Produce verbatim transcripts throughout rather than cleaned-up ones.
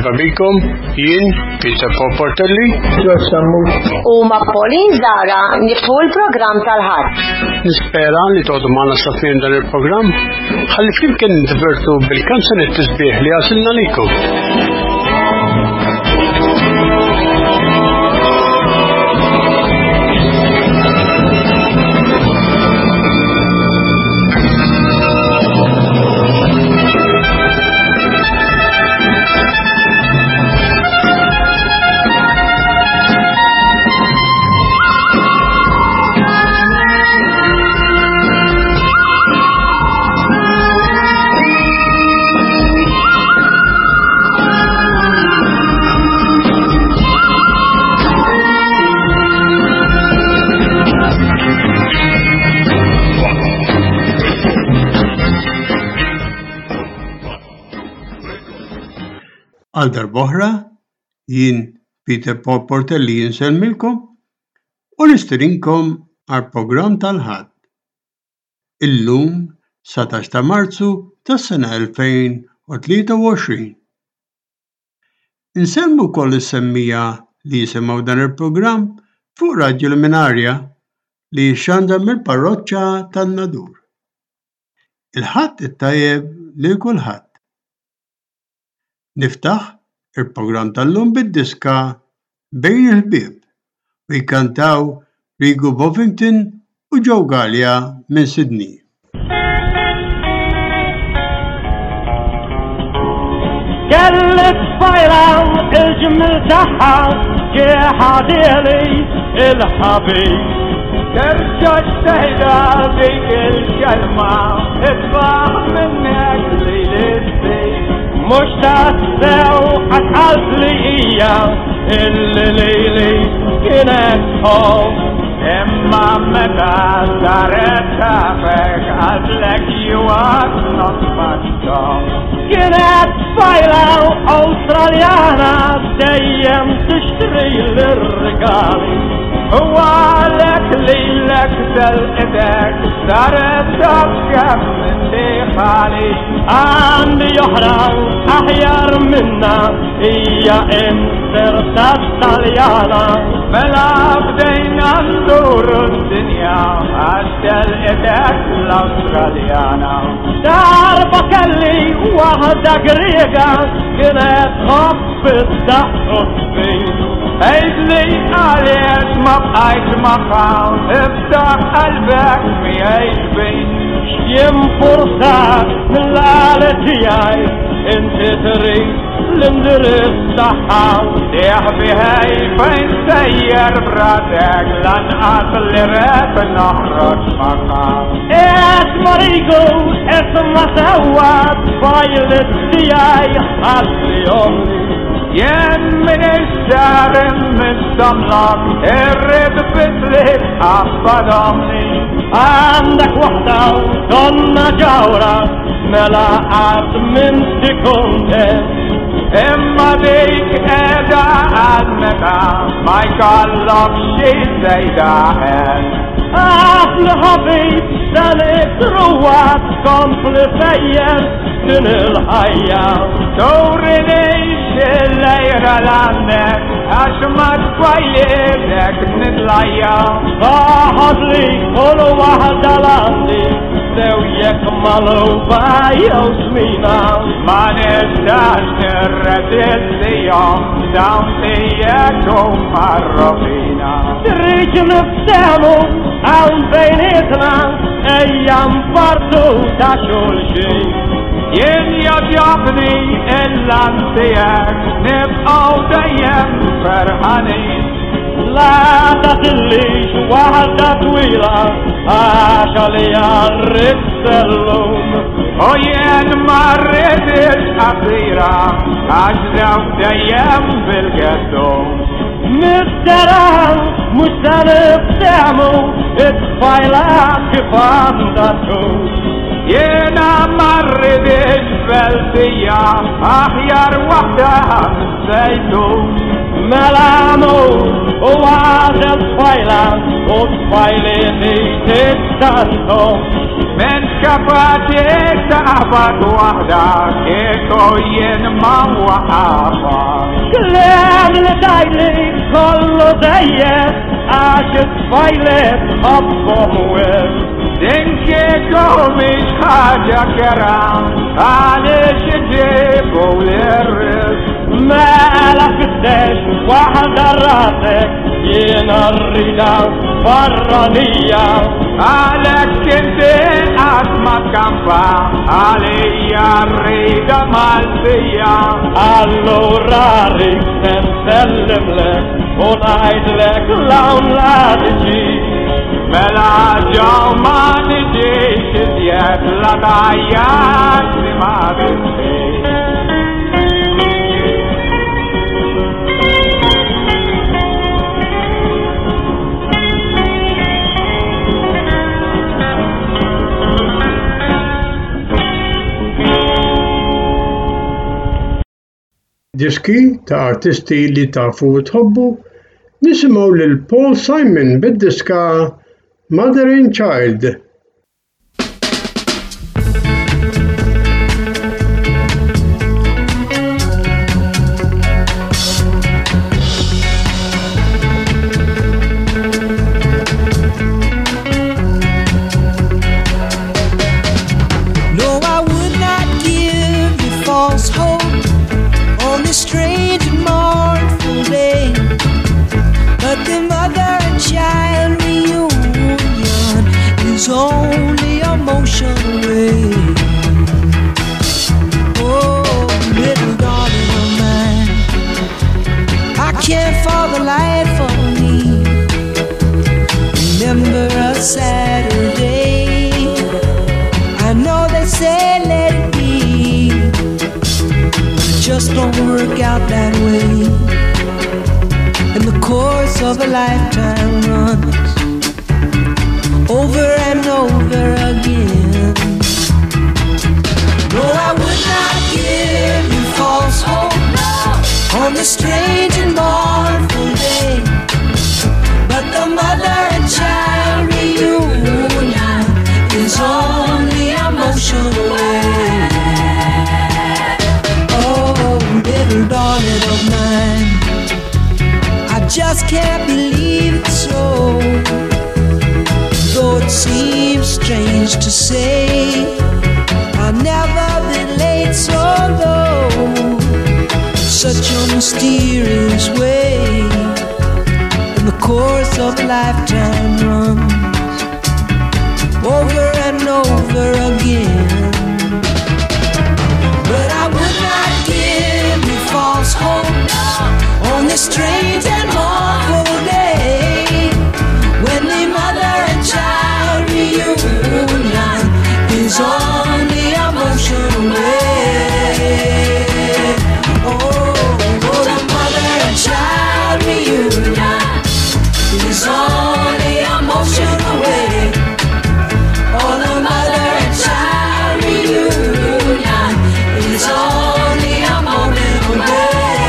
Merħba bikom, jien Peter Popportelli. U ma' Pauline Zara niftħu l-programm tal-ħadd. Nispera li toqgħdu magħna sa tmiem dan il-programm. Ħalli flimkien niddivertu bil-kanzunet tisbieħ li għasilna likom. Għal darboħra, jien Peter Popportelli jinsellmilkom u nistirinkom għal program tal-ħadd. Illum satax ta' Marzu tas-sena elfejn u tlieta u għoxrin. Insemmu koll is-semmija li jisimgħu dan il-programm fuq Radju Luminarja li jixxandra mill-parroċċa tan-Nadur. Il-ħadd it-tajjeb lil kulħadd. Niftaħ il-programm tal-lum bid-diska Bejn il-ħbieb u jkantaw Rigu Bovington u Joe Gallia minn Sydney. Kellet fajran il-ġmil taħħa ġeħadili il-ħabib. Terġaġ tejda dik il-kelma itbaħ minnek li l-istej. Mux tassew għatqalt li hija il-lili kienet hom. Imma meta saret tafek għadlek juwat notmaċtom. Kienet fajla Australjana dejjem tixtri l-regali. U għalek li l-ek idek saret tafkem diħali. Għandi joħra aħjar minna hija inserta taljana. Mela bdejna nduru d-dinja għaddel idek l-Australjana. Darba kelli waħda Griega kienet ħobbit daħħu Ejdli għaliet ma bqajt maħħaw iftaħ qalbek mi għajbin Xjem fursat mill-għali tijaj inti trid l-indirizz taħħaw Diħ biħaj fejn sejjer bratek lanqas li rep noħroġ maħħaw Isma Rigu, isma sewa fajlit tijaj ħalli omli Jen min iġġarim mis-samlak, irrid bitlit għabbad omni. Għandek wahda u donna ġawra, mela għad minn sikunde. Imma dik edha għal-meta, ma jkollok xi zejda għed. Għaflu ħabib, dan it-ruwat kompli fejjer din il-ħajja. Dawri lejx il-lejra l-għandek, għax ma t-kwajlidek nidlajja. Baħad li kullu waħda l-għandi, sew jek maluba jew smina. Ma nistax nirredillihom, dawn tijek u marrofina. Triġ niftemu għawn bejnietna, ejja mfartu ta' xulxin. Jien jodjobni il-lantijek, nibqaw dejjem ferħanin. La tatillix waħda twila, għaxa li għarrit sellum. U jien marritix qasira, għax daw dejjem bil-geddum. Misteran, mux sanibtemu, it-fajla kifandatu. Jena marridix feltija, aħjar wahda sejtu. Melamu u għazel tfajla, u tfajli li t-tanto. Men kapaċi ta' عبد وحدك كتوين ما وحابا كلام لدايلي كله زيت عاشت فايلت خبهم ويت دنكي كوميش حاجة كرام عليش جيبوا للرزق ما لفتش واحدة راسك ينرينا فرانية عليك انت اسمك كمبا عليا الريدة مالسية allora نسلم لك ونعيد لك لو لا تجي ملا جو ما نجيش زياد لا ضيعت ما بنسي Diski ta' artisti li tafu u tħobbu, nisimgħu lil Paul Simon bid-diska Mother and Child. No, I would not give you false hope on this strange and mournful day, but the mother and child reunion is only a motion away. Oh, little darling of mine, I can't for the life of me remember a Saturday. I know they say let it be, just don't work out that way. And the course of a lifetime runs over and over again. No, I would not give you false hope on this strange and mournful day, but the mother and child reunion is only a motion away. Little darling of mine, I just can't believe it's so, though it seems strange to say. I've never been late so low, such a mysterious way. And the course of a lifetime runs over and over again. But I would not give you false hope on this strange and mournful day, when the mother and child reunion is only a motion away. Oh, oh, the mother and child reunion is only a motion away. Oh, the mother and child reunion is only a moment away.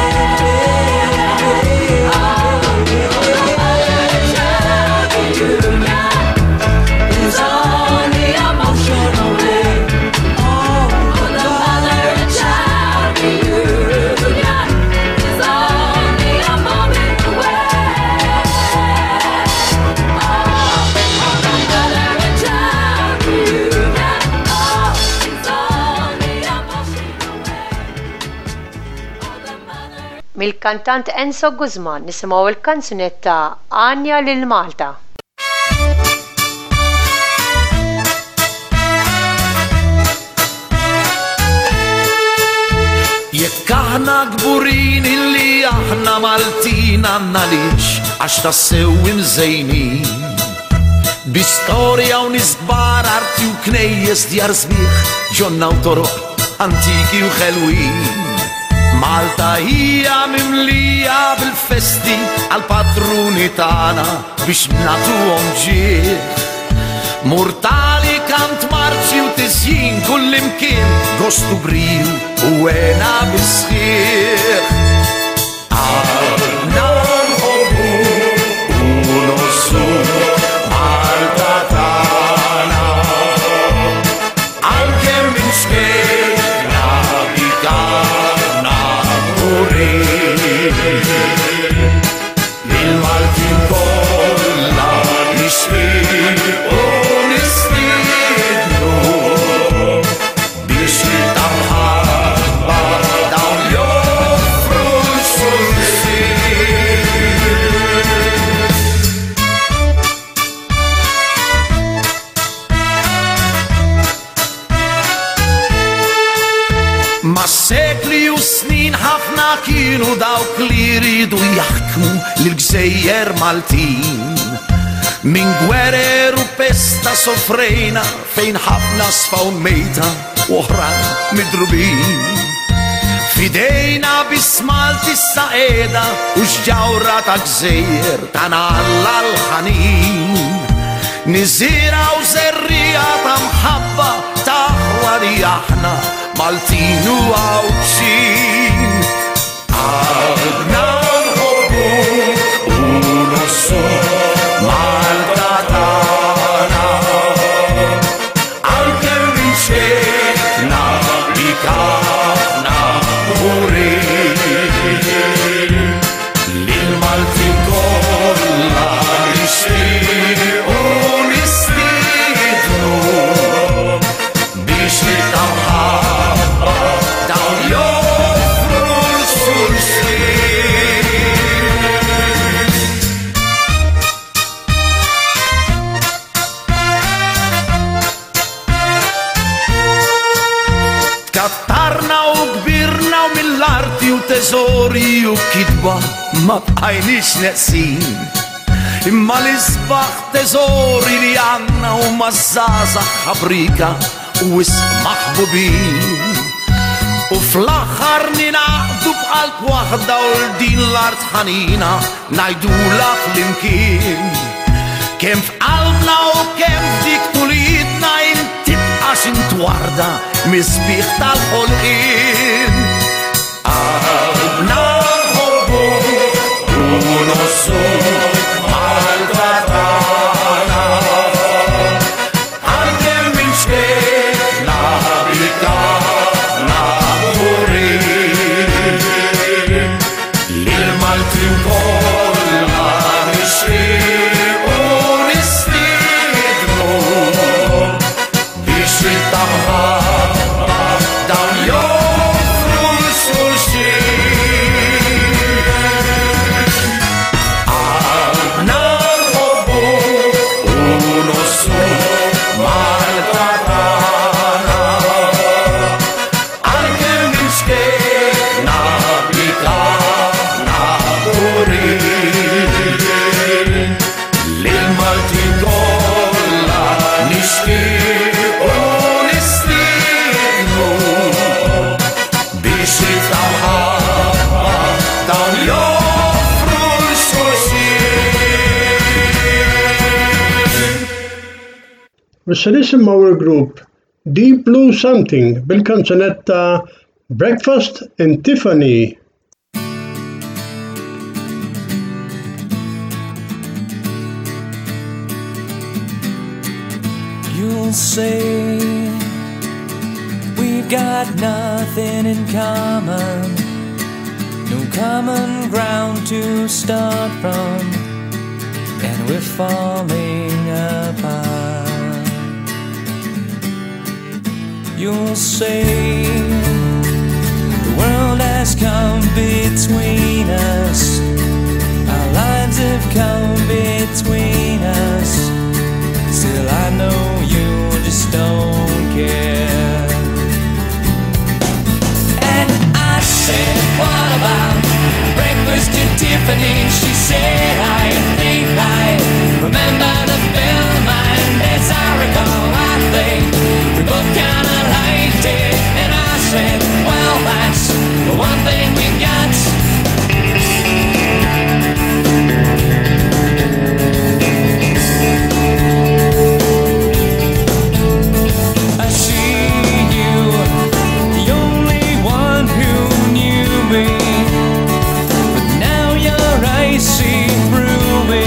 Mill-kantant Enzo Guzman nisimgħu il-kanzunetta Anja lil Malta. Jekk aħna gburin illi aħna Maltin għandna lix għax tassew imżejnin bi-storja u nisbar arti u knejjes djar sbieħ ġonna u toroq antiki u ħelwin. Malta hija mimlija bil-festi għal-patruni tagħna biex nagħtuhom ġieħ. Murtali kant marċi u tisjin kullimkien gostu briju u għena bisħieħ. Għalna nħobbu u nossu Malta tagħna, anke minn xkejn Lil-Maltin kolla nixtieq u nistidnu biex jittamħabba dawn joffru xulxin. Ma sekli u snin ħafna kienu dawk li jridu jaħkmu l-Gżejjer Maltin. Min gwerer u pesta sofrejna fejn ħafna sfaw mejta u oħrajn midrubin. Fidejna bismalt issa qiegħda u xġawra ta' Gżejjer tanalla l-ħanin. Niżira u żerrija ta' mħabba taħwa li aħna Maltin u għawċin. Għadna nħobbuk u nossu Malta tagħna, anke minn xejna bik aħna kburin. Lil-Maltin kollha nixtieq u nistidnu biex jittamħabba dawn joffru l-xulxin. Tkattarna u kbirna u mill-arti u teżori u kidba ma bqajniex neqsin. Imma l-isbaħ teżori li għanna u mazzazax ħabrika u wisq maħbubin. U fl-aħħar ninaqdu b'qalb waħda u l-din l-art ħanina najdula fl-imkien. Kemm f'qalbna u kemm f'dik tulidna intibqa x'intwarda misbieħ tal-ħolqien. Qalbna nħobbuk u nossu Malta tagħna, anke minn xejna bik aħna kburin. Lil-Maltin kollha nixtieq u nistidnu biex jittamħabba dawn joffru l-xulxin. Għadna nħobbuk u nossu Malta tagħna, anke minn xejna bik aħna kburin. Lil-Maltin kollha nixtieq u nistidnu biex jittamħabba dawn joffru l-xulxin. Issa nisimgħu il-grupp Deep Blue Something bil-kanzunetta Breakfast in Tiffany. You'll say we've got nothing in common, no common ground to start from, and we're falling apart. You'll say the world has come between us, our lives have come between us. Still I know you just don't care. And I said, what about breakfast at Tiffany? She said, I think I remember the film, and as I recall, I think we both kinda liked it. And I said, well, that's the one thing we got. See through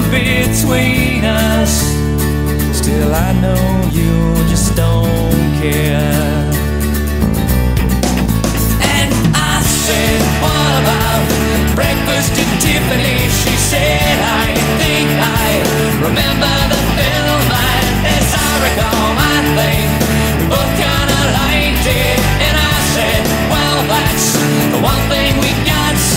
between us. Still I know you just don't care. And I said, what about breakfast at Tiffany? She said, I think I remember the film, and as I recall, I think we both kinda liked it. And I said, well, that's the one thing we got.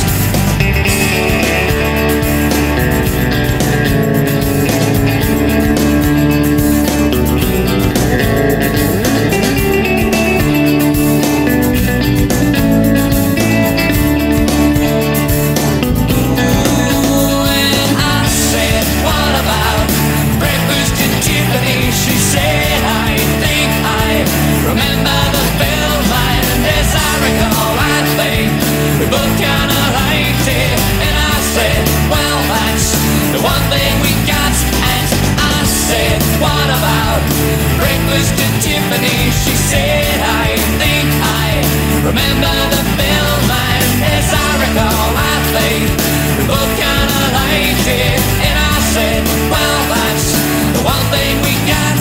She said, I think I remember the film, and as I recall, I think we both kinda liked it. And I said, well, that's the one thing we got. And I said, what about breakfast at Tiffany? She said, I think I remember the film, and as I recall, I think we both kinda liked it. And I said, well, that's the one thing we got.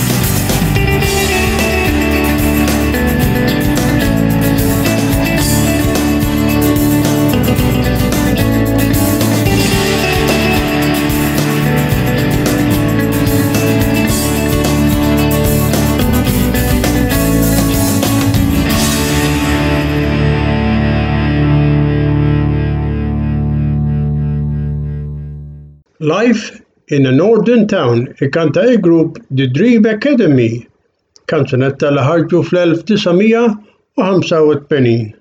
Life in a Northern Town ikkanta il-grupp The Dream Academy, kanzunetta li ħarġu fl-elf tisgħomija u ħamsa u tmenin.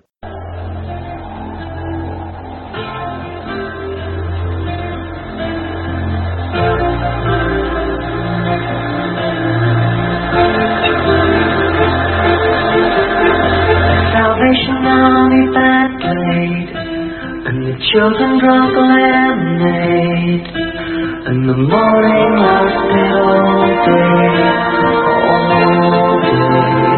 Salvation Army band played, and the children drank lemonade. And the morning lasted all day, all day.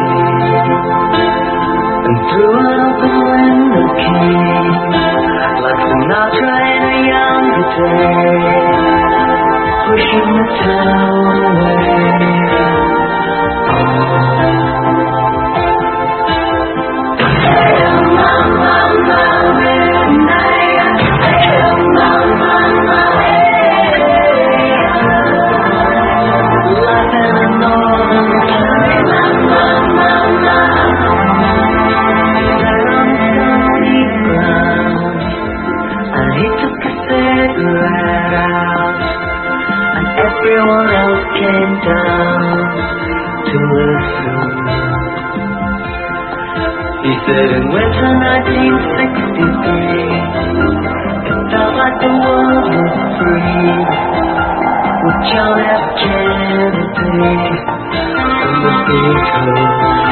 And through an open window came, like Sinatra in a younger day, pushing the town away. Oh. Everyone else came down to listen. He said in winter nineteen sixty-three, it felt like the world was free, with John F. Kennedy and the Beatles.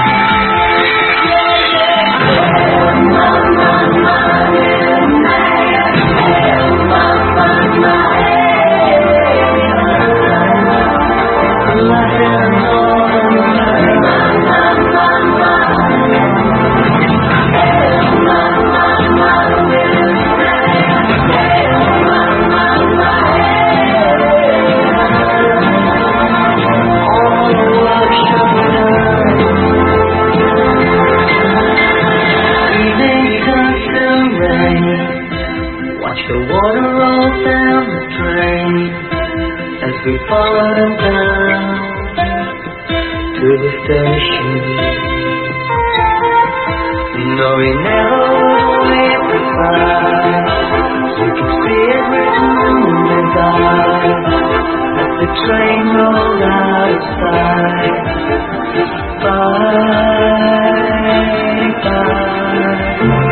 We followed him down to the station. No, he never would leave the side. You could see it written in his eyes as the train rolled out of sight. Bye, bye.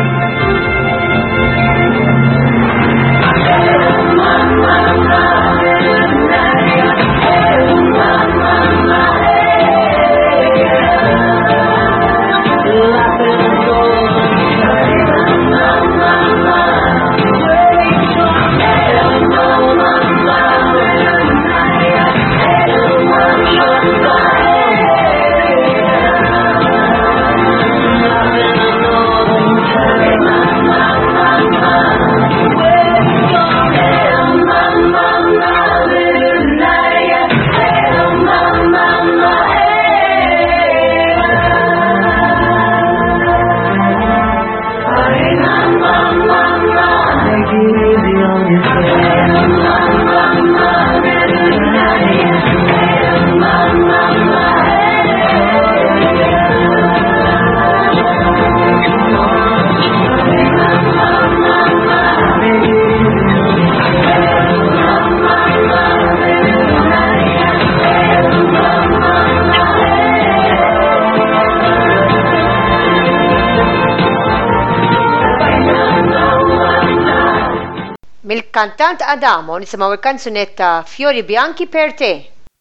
mill-kantant Adamo nisimgħu il-kanzunetta Fiori Bianchi per te.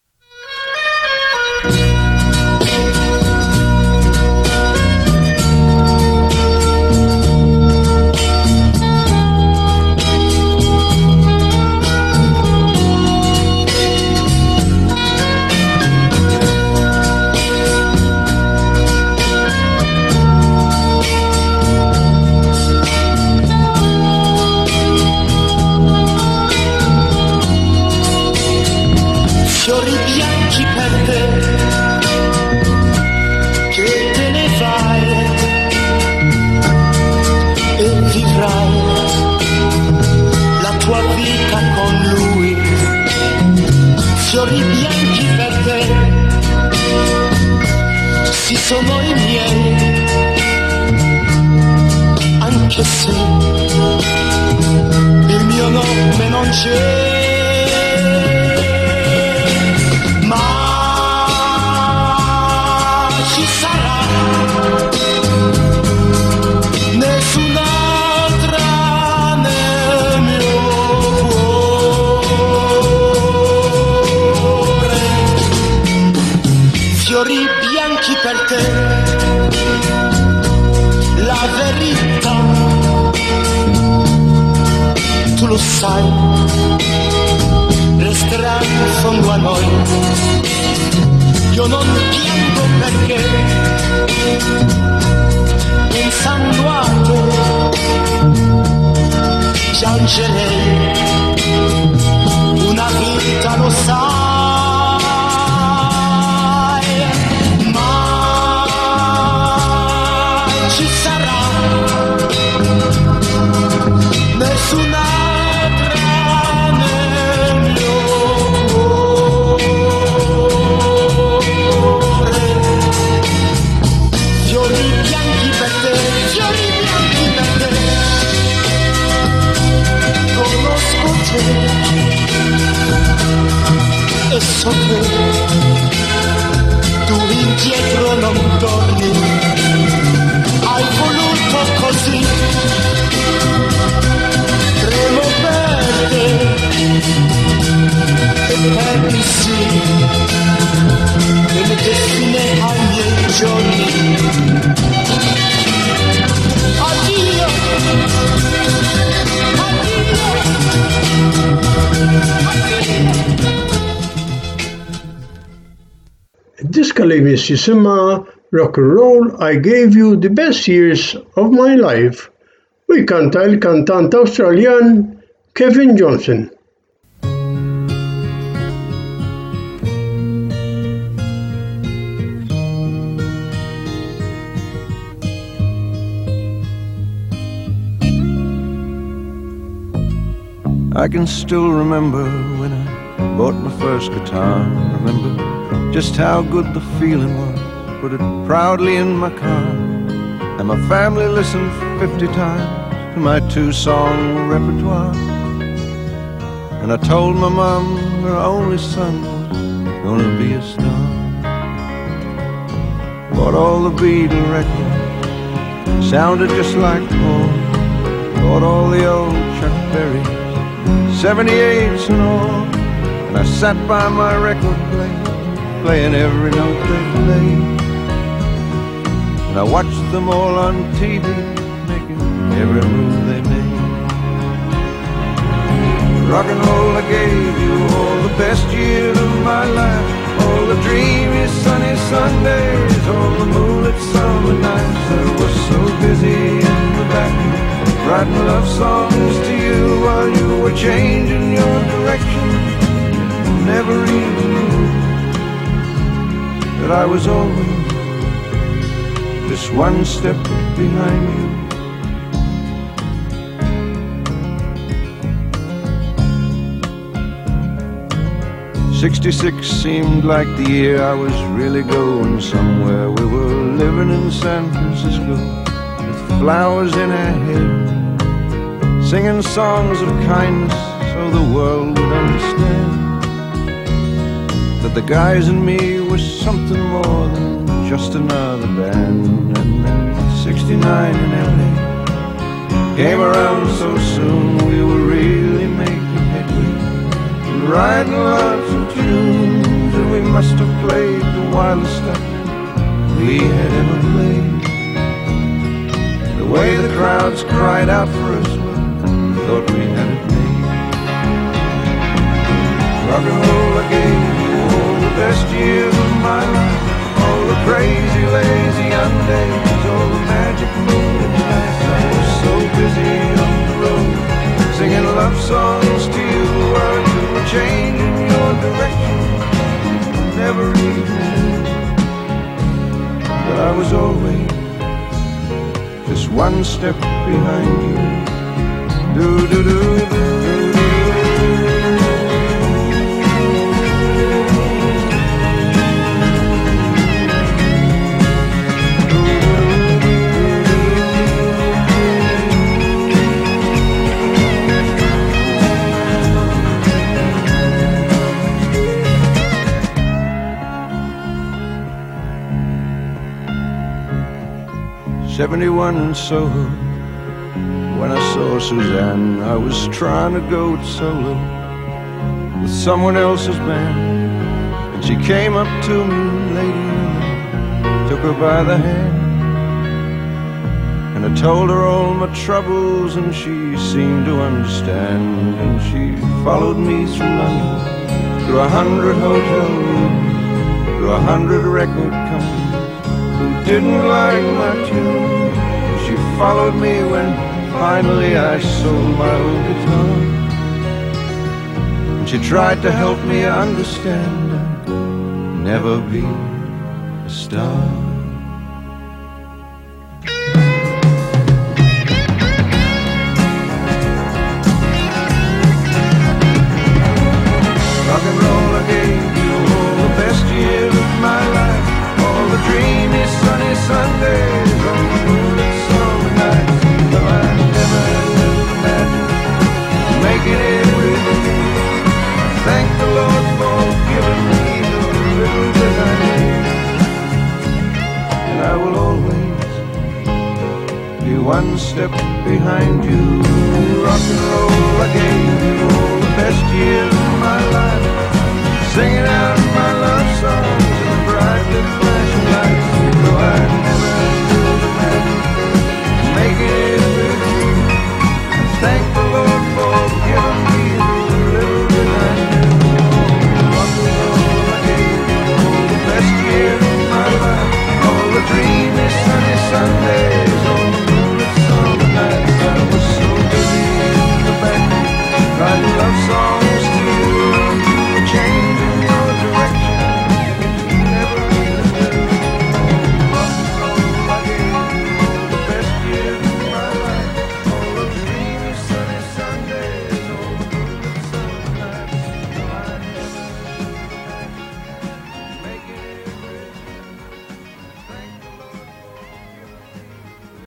Fiori bianchi per te, che te ne vai e vivrai la tua vita con lui. Fiori bianchi per te, sì sono i miei, anche se il mio nome non c'è. Ci sarà nessun'altra nel mio cuore. Fiori bianchi per te, la verità tu lo sai, resterà in fondo a noi. Io non piango perché, pensando a te, piangerei una vita, lo sai, ma ci sarà nessun'altra nel mio cuore. Fiori bianchi per te, fiori bianchi per te, conosco te e so che tu indietro non torni, hai voluto così, tremo per te e per il sì, e le destine ai miei giorni. Addio, addio, addio. Diska li miss jisimha Rock and Roll I Gave You the Best Years of My Life u jkanta l-kantant Awstraljan Kevin Johnson. I can still remember when I bought my first guitar. Remember just how good the feeling was. Put it proudly in my car, and my family listened fifty times to my two-song repertoire. And I told my mom her only son was gonna be a star. Bought all the Beatle records, sounded just like home. Bought all the old Chuck Berry seventy-eights and all, and I sat by my record player, playing every note they played. And I watched them all on T V, making every move they made. Rock and roll, I gave you all the best years of my life, all the dreamy sunny Sundays, all the moonlit summer nights. I was so busy in the back, writing love songs to you while you were changing your direction. Never even knew that I was always just one step behind you. Sixty-six seemed like the year I was really going somewhere. We were living in San Francisco with flowers in our hair, singing songs of kindness so the world would understand that the guys and me were something more than just another band. And then sixty-nine in L A came around so soon, we were really making and writing lots of tunes, and we must have played the wildest stuff we had ever played. The way the crowds cried out for us, we thought we had it made. Rock and roll, I gave you all the best years of my life, all the crazy, lazy young days, all the magic moonlit nights. I was so busy on the road, singing love songs to you while you were changing your direction. Never even knew that I was always just one step behind you. Do do do do. seventy-one in Soho, when I saw Suzanne, I was trying to go it solo with someone else's band. And she came up to me, lady, and I took her by the hand. And I told her all my troubles, and she seemed to understand. And she followed me through London, through a hundred hotel rooms, through a hundred record companies who didn't like my tune. She followed me when finally I sold my old guitar. And she tried to help me understand I'd never be a star. Rock and roll, I gave you all the best years of my life, all the dreamy sunny Sundays, all the moonlit summer nights. Though I never imagined making it with you, thank the Lord for giving me the little bit I need. And I will always be one step behind you. Rock and roll, I gave you all the best years of my life, singing out my love songs in the bright little flashing lights. Though I never could imagine making it with you, thank the Lord for giving me the little bit I knew. Rock and roll, I gave you all the best years of my life, all the dreamy sunny Sundays, all the moonlit summer nights. I was so busy in the back, writing love songs to you, you were changing your direction. You never really knew. Rock and roll, I gave you all the best years of my life, all the dreamy sunny Sundays, all the moonlit summer nights. No, I never imagined making it with you. Thank the Lord for giving me.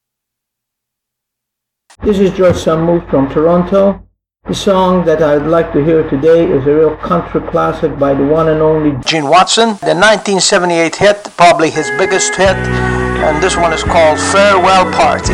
This is George Samu from Toronto. The song that I'd like to hear today is a real country classic by the one and only Gene Watson, the nineteen seventy-eight hit, probably his biggest hit, and this one is called Farewell Party.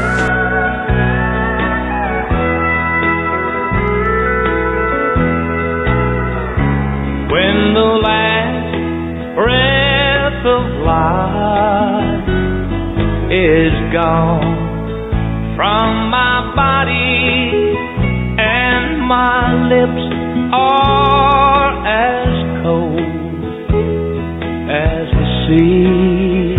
When the last breath of life is gone from my body and my lips are as cold as the sea,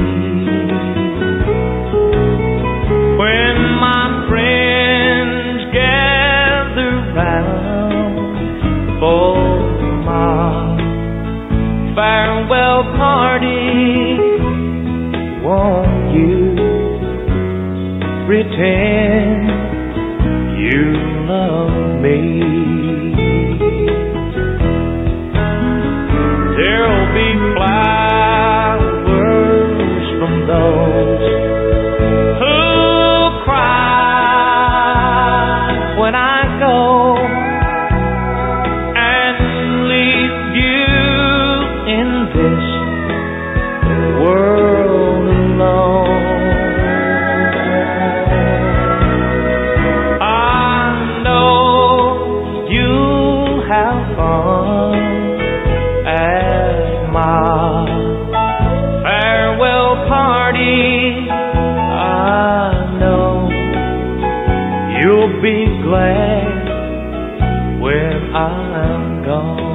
when my friends gather round for my farewell party, won't you pretend you love me? There'll be flowers from those who cry when I go and leave you in this world alone. have fun at my farewell party. I know you'll be glad when I'm gone.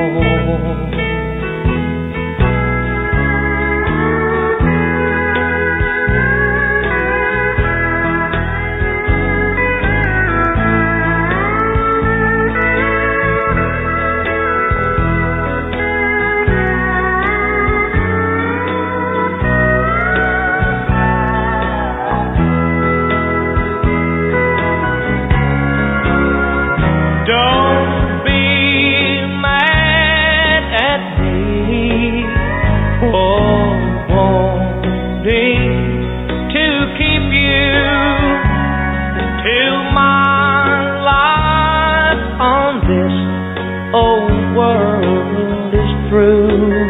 Don't be mad at me for wanting to keep you till my life on this old world is through.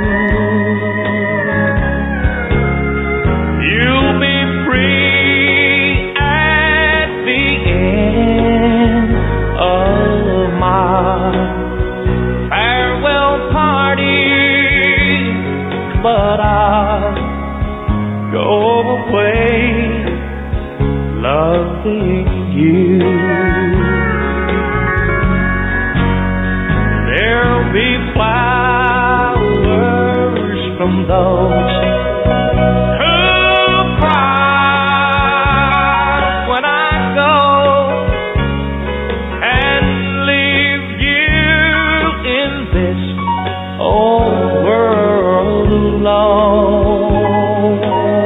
You'll be free at the end of my farewell party, but I go away loving you. There'll be flowers from those who cry when I go and leave you in this old world alone.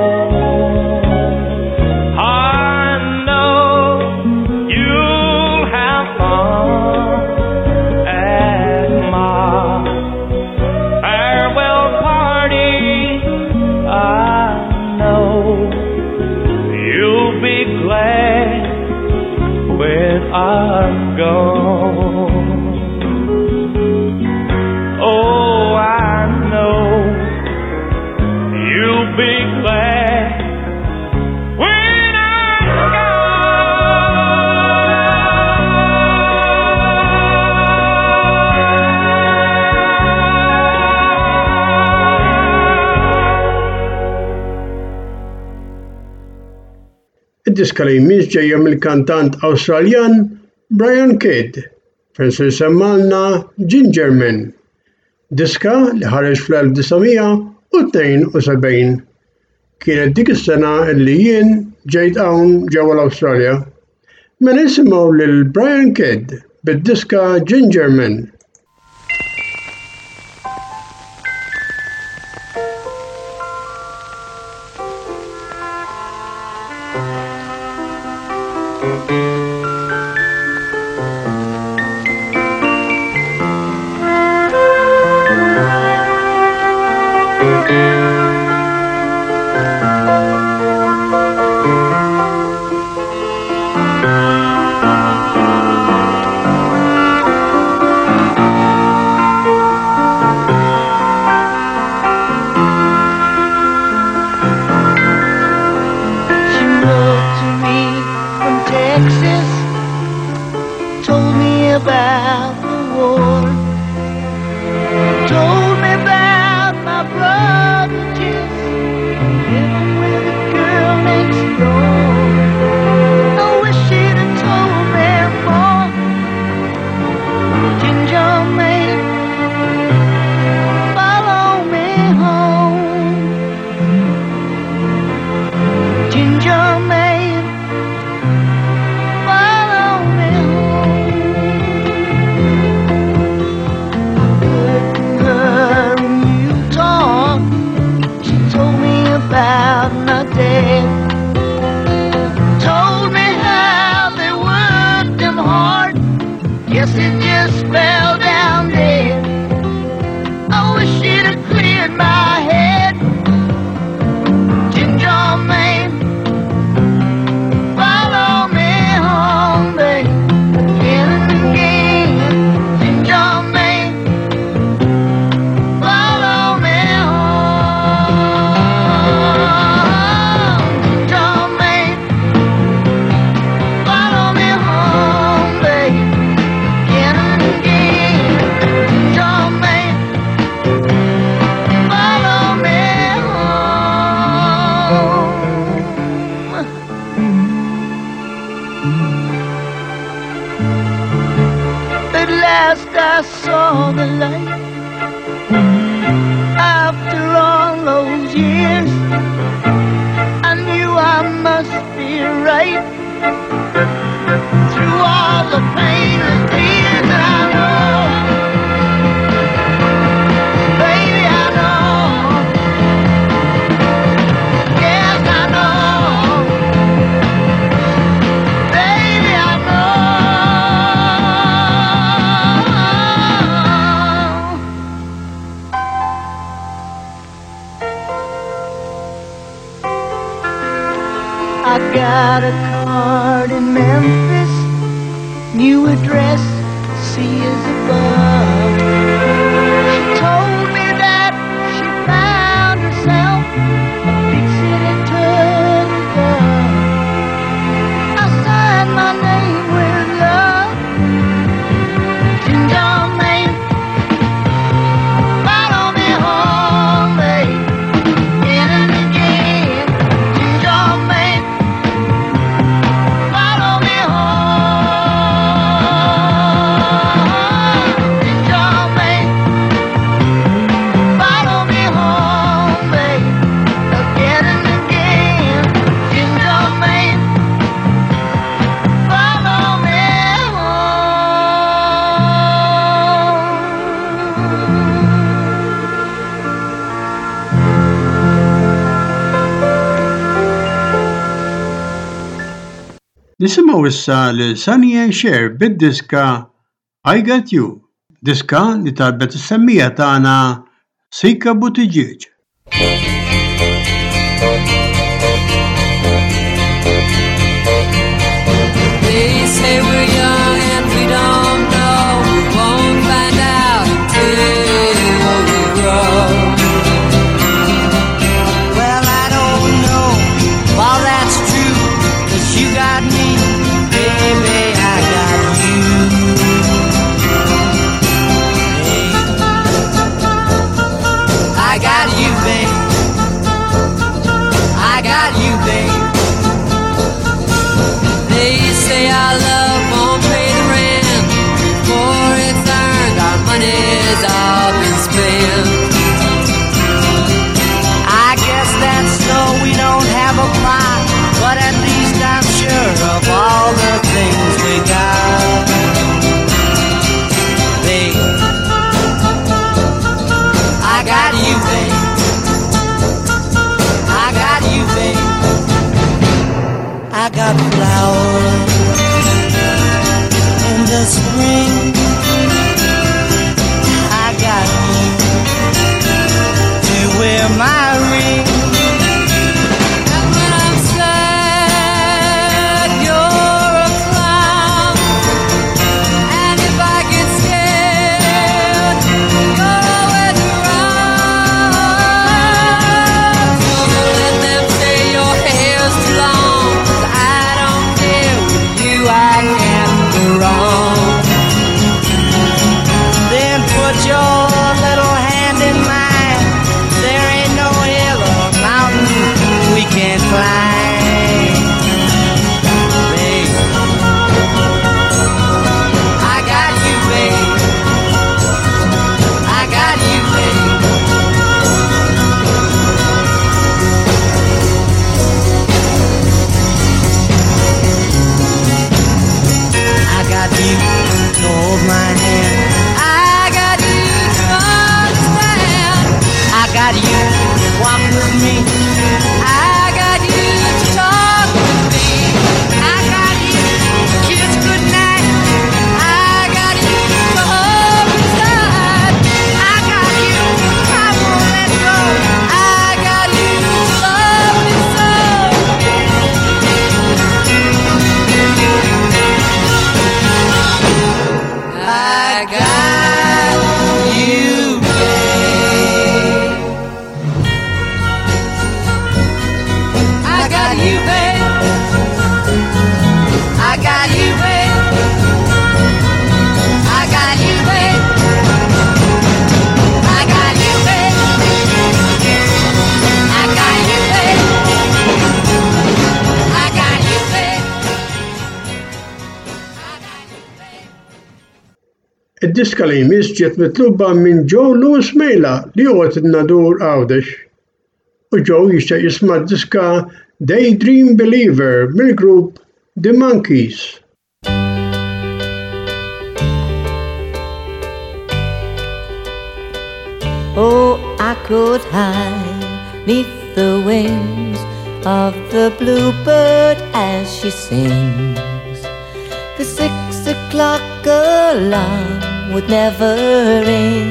I know you'll have fun at my farewell party. I know you'll be glad when I'm gone. Oh, I know you'll be glad when I'm Id-diska li jmiss ġejja mill-kantant Awstraljan Brian Kidd, fejn se jsemmalna Ginger Man, diska li ħareġ fl-elf tisa' u tnejn u sebgħin. Kienet dik is-sena li jien ġejt hawn ġewwa l-Awstralja. Mela nisimgħu lil Brian Kidd bid-diska Ginger Man. She moved to me from Texas. saw the light. After all those years, I knew I must be right. Through all the pain and tears, I know, baby, I know. Yes, I know, baby, I know. I got a card in Memphis, new address, C is above. She told me that she found herself a big city turtle dove. I signed my name with love. Jim John Maine, follow me home, babe, again and again. Jim John Maine, follow me home. Jim John Maine, follow me home, babe, again and again. Jim John Maine, follow me Nisimaw issa li Sonny and Cher bid-diska I Got You, diska li talbet is-semmija tagħna Sika Buttigieg. They say we're young and we don't know. We won't find out until we grow. Well, I don't know if all that's true, 'cause you got me, baby, I got you. Hey. I got you, babe. Id-diska li jmiss ġiet mitluba minn Joe Louis Mela li huwa tin-nadur Għawdex. U Joe jixtieq jisma' d-diska Daydream Believer mill-grupp The Monkees. Oh, I could hide neath the wings of the bluebird as she sings. The six o'clock alarm would never ring,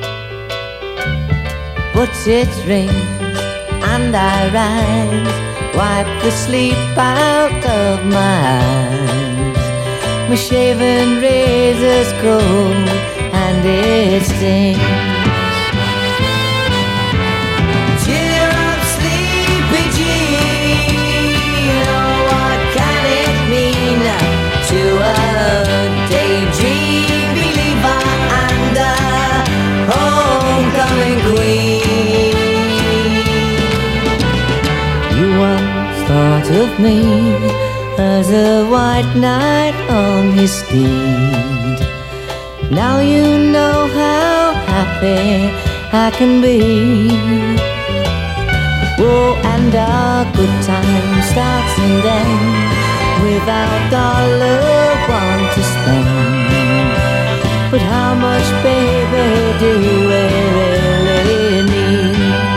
but it rings and I rise, wipe the sleep out of my eyes. My shaven razor's cold and it stings. Thought of me as a white knight on his steed. Now you know how happy I can be. Oh, and our good time starts and ends without dollar one to spend. But how much, baby, do we really need?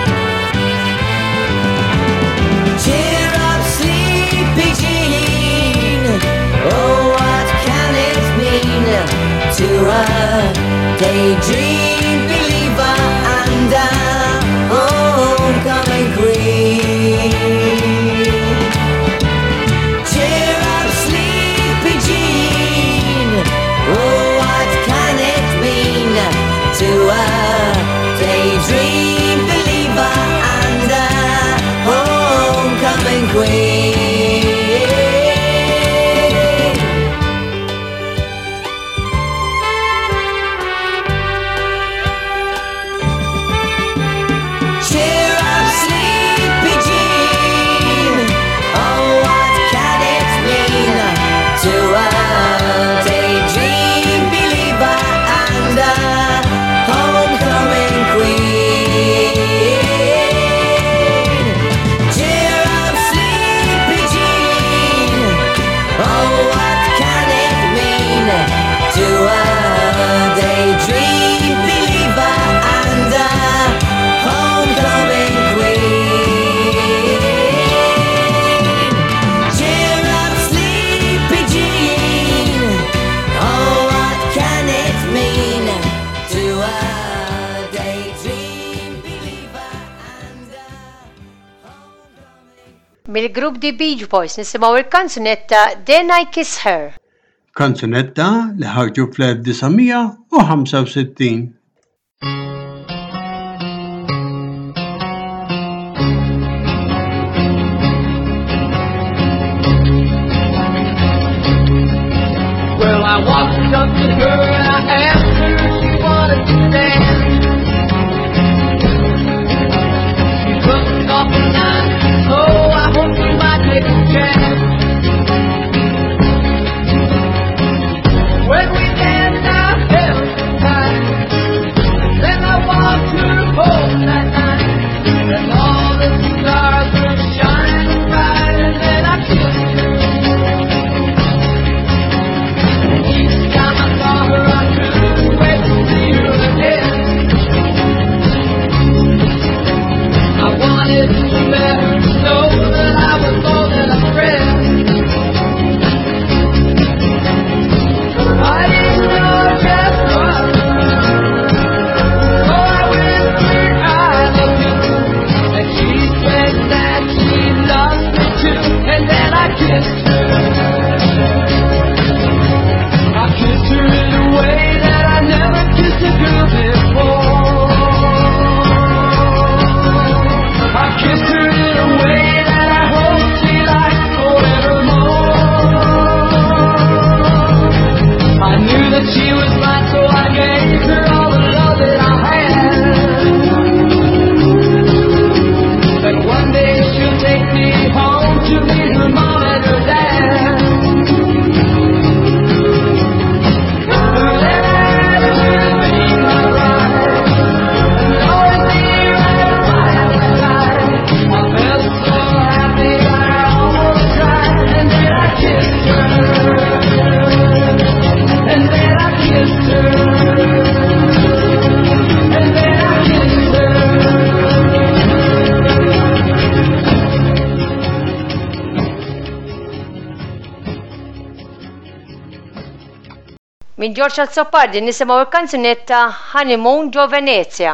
Oh, what can it mean to a daydream believer and a homecoming queen? Cheer up, sleepy Jean. Oh, what can it mean to a daydream believer and a homecoming queen? Mill-grupp The Beach Boys nisimgħu il-kanzunetta Then I Kiss Her. Kanzunetta li ħarġu fl-1965. Well, I walked up to her and I asked her if she wanted to dance. She looked awful nice. Oh, I hope you might take a chance. When we danced, I held her tight. Then I walked her home that night. And all the stars were shining bright. And then I kissed her. Each time I saw her, Giorgio Azzopardi nisimgħu l-kanzunetta Honeymoon ġo Venezia.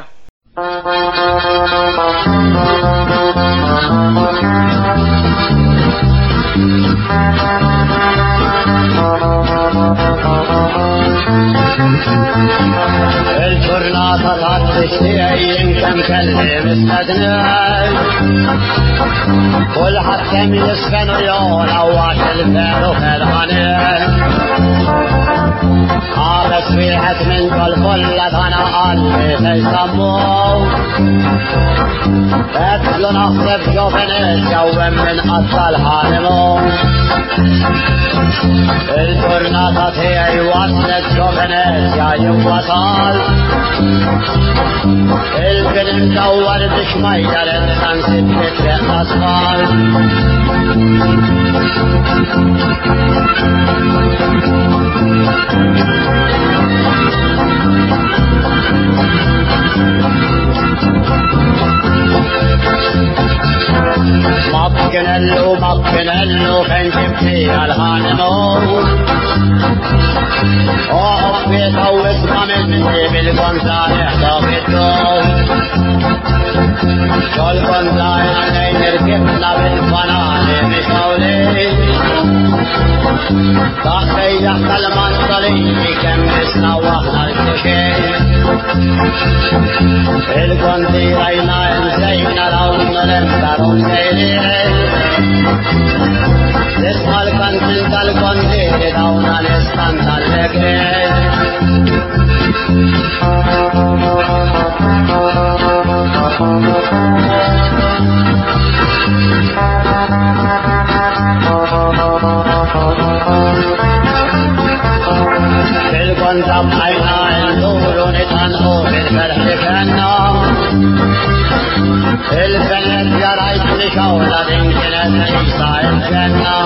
Il-ġurnata tat-tixtieq jinkem kelli mistednej kulħadd kemm jisfenu jola waqt il-veru ferħanej ħames wieħed minn kol-kollha tagħna qalbi se jsammuh qedlu naħseb ġo Venezia u hemm inqas tal-ħanimun il-ġurnata tiegħi waslet ġo Venezia jien wasal il-kien imdawwar biex ma jdarem san sitt triq l-asfalt Makkinellu, makkinellu, fejn ġibti għal-ħanimun Oħob bieta u isma minni bil-gonzali ħdok id-dum Ġol-gonzali għalajn irkibna bil-fanali mixawli Taqsejjaħ tal-mandolini kemm nisna waħna l-kuxin Il-gondira jna nżejna rawnu l-emdaru sejlin Nisma l-kantin tal-gondiri dawna l-istan tal-legrin Il-gonda bħajna il-duru nitanqu bil-ferħi fenna Il-Venezia rajt li xawla din kienet risa il-ġenna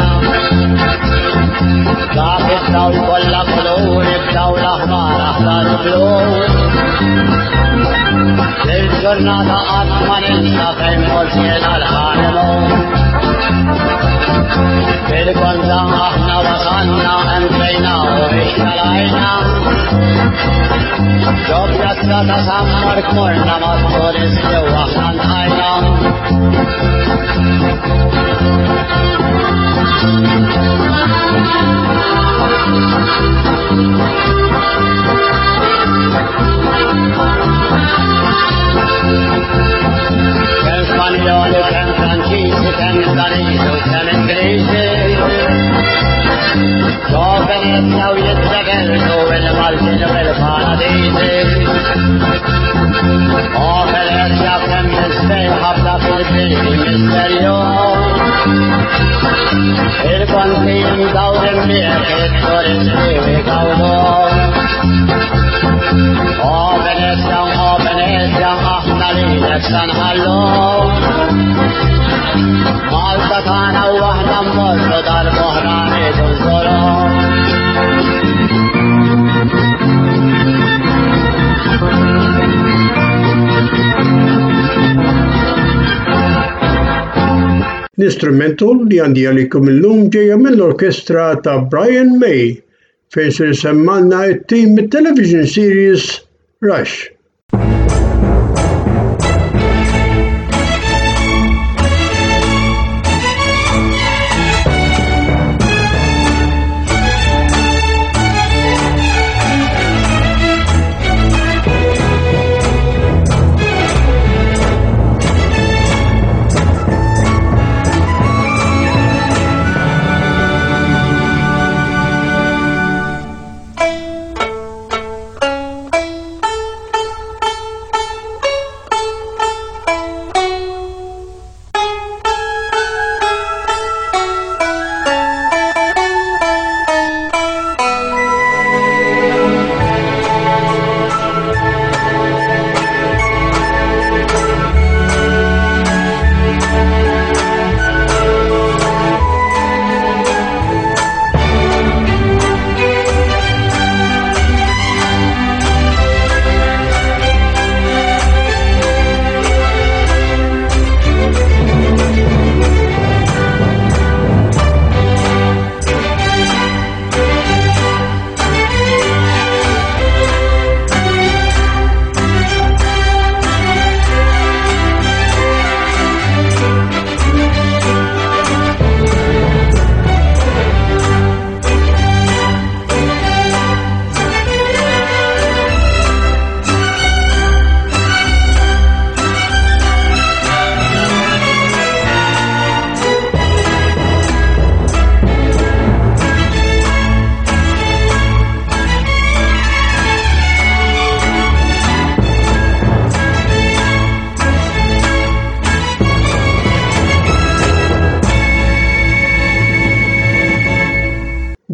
Dak id-dawl kollha kuluri b'dawl aħmar aħdar blu Il-ġurnata qatt ma ninsa fejn mort jiena l-ħanimun Bil-gonda aħna wasanna emżejna u ixtalajna ġo pjazza ta' San Mark morna mat-turisti u aħna nħajna Kem Spanjoli, kem Franċiżi, kem Daniżi, kem Ingliżi ġo Venezia u jittegeltu il-Maltin u il-Paradiżi O Venezia kemm nisbejħ ħafna fil-bini misterju Il-kontin dawr immiet it-turisti u jgawdu O Venezia, o Venezia, aħna lilek sanħallu Malta tagħna u aħna mmorru darb'oħra rridu nżuru L-istrumentu li għandi għalikum illum ġejja mill-orkestra ta' Brian May fejn se semmalna it-tim mit-television series Rush.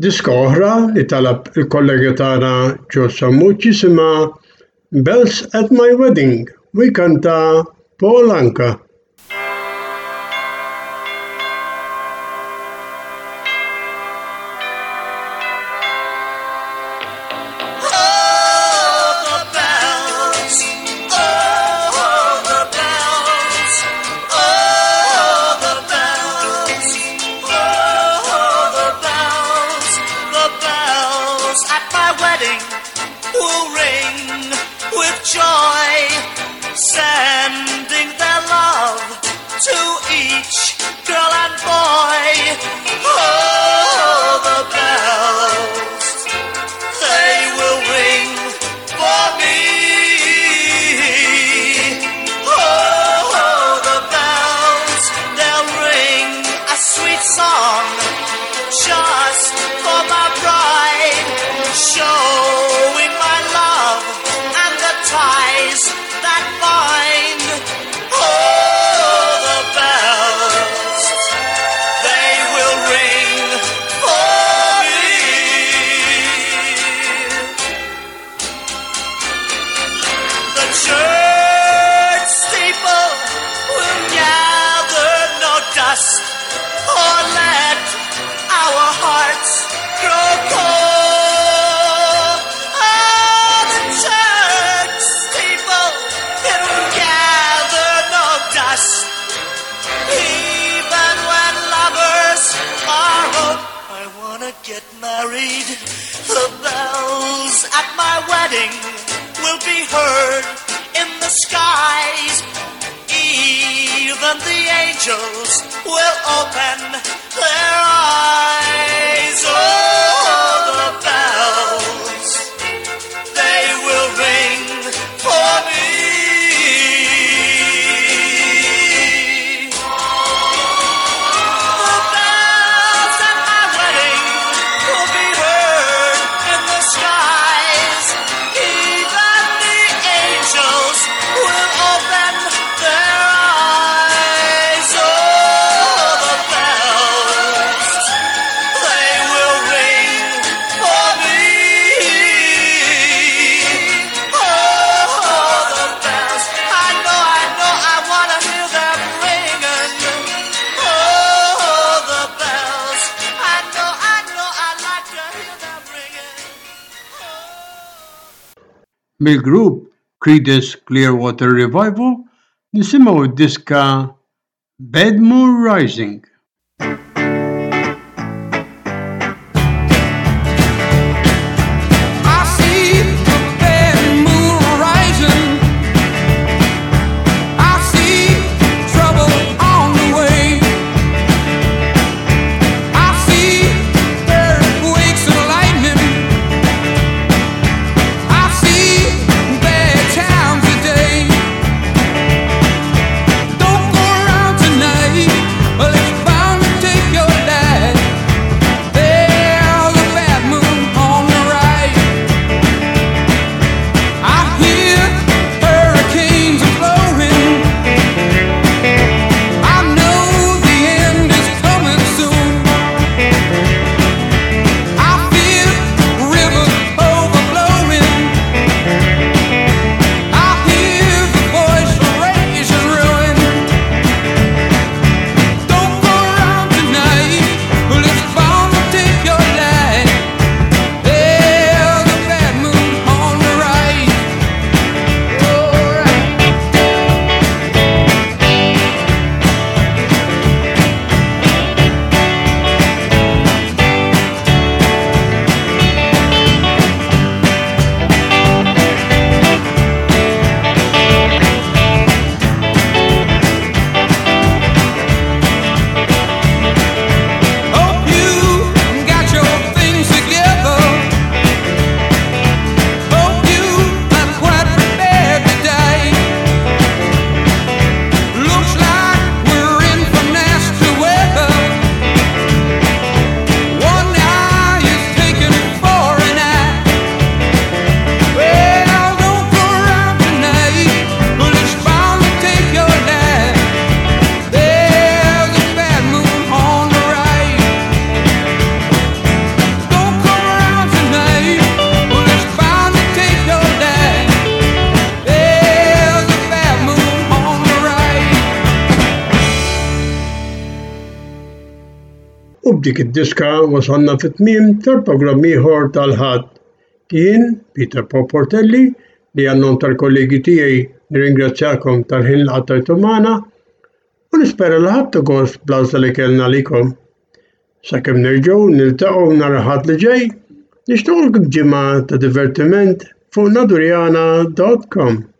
Diska oħra li talab il-kollega tagħna Joe Sammucci simha Bells at My Wedding u jkanta Paul Anka. Mill-grupp Creedence Clearwater Revival nisimgħu d-diska Bedmore Rising. Take U b'dik id-diska wasalna fit-tmiem tal-programm ieħor tal-ħadd. Kien Peter Popportelli li għannom tal-kollegi tiegħi nirringrazzjakom tal-ħin li qattajtu magħna u nispera li ħadtu gost bl-għażla li kellna likom. Sakemm nerġgħu niltaqgħu nhar il-ħadd li ġej, nixtiequlkom ġimgħa ta' divertiment fuq nadurjana dot com.